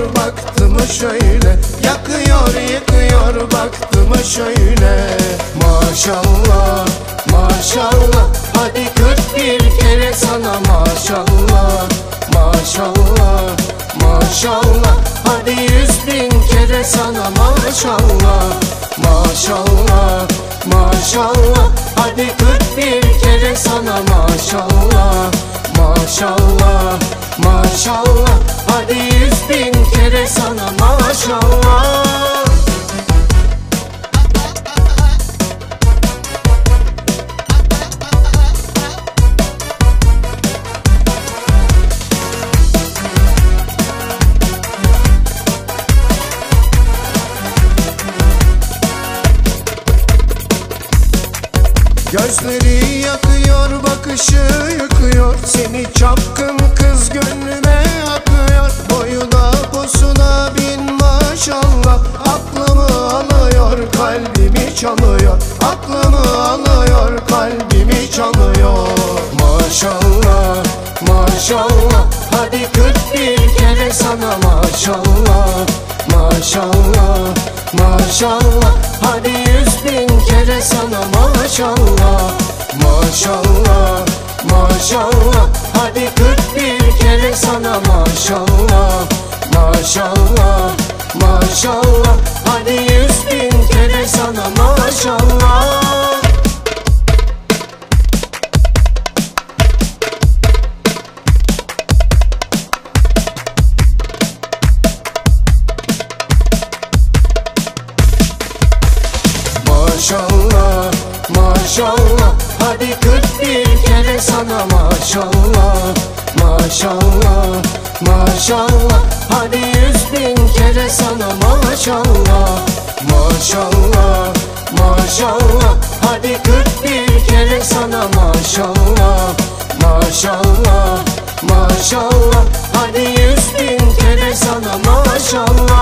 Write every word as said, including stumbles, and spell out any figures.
baktı mı şöyle, yakıyor yıkıyor baktı mı şöyle. Maşallah maşallah, hadi kırk bir kere sana maşallah. Maşallah maşallah, hadi yüz bin kere sana maşallah. Maşallah maşallah, hadi kırk bir kere sana maşallah. Maşallah maşallah, hadi yüz bin kere sana maşallah. Gözleri yakıyor, bakışı yıkıyor, seni çapkın kız gönlüme akıyor. Boyuna posuna bin maşallah, aklımı alıyor kalbimi çalıyor. Aklımı alıyor kalbimi çalıyor. Maşallah maşallah, hadi kırk bir kere sana maşallah. Maşallah maşallah, hadi yüz bin kere sana maşallah. Maşallah maşallah, hadi kırk bir kere sana maşallah. Maşallah maşallah, hadi yüz bin kere sana maşallah. Maşallah maşallah, hadi kırk bir kere sana maşallah. Maşallah maşallah, hadi yüz bin kere sana maşallah. Maşallah maşallah, hadi kırk bir kere sana maşallah. Maşallah maşallah, hadi yüz bin kere sana maşallah.